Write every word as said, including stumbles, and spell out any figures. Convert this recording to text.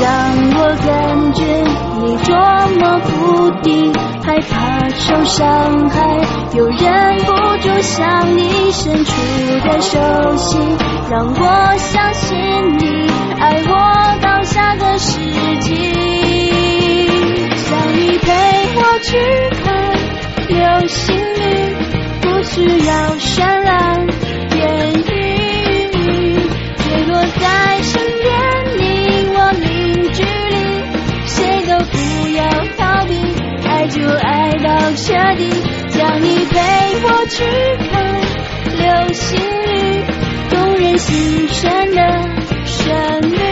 让我感觉你多么不敌，害怕受伤害，又忍不住向你伸出的手心，让我相信你爱我到下个世纪。想你陪我去看流星雨，不需要绚烂言语，坠落在身边你我零距离，谁都不要逃避，爱就爱到彻底。叫你陪我去看流星雨，动人心弦的旋律。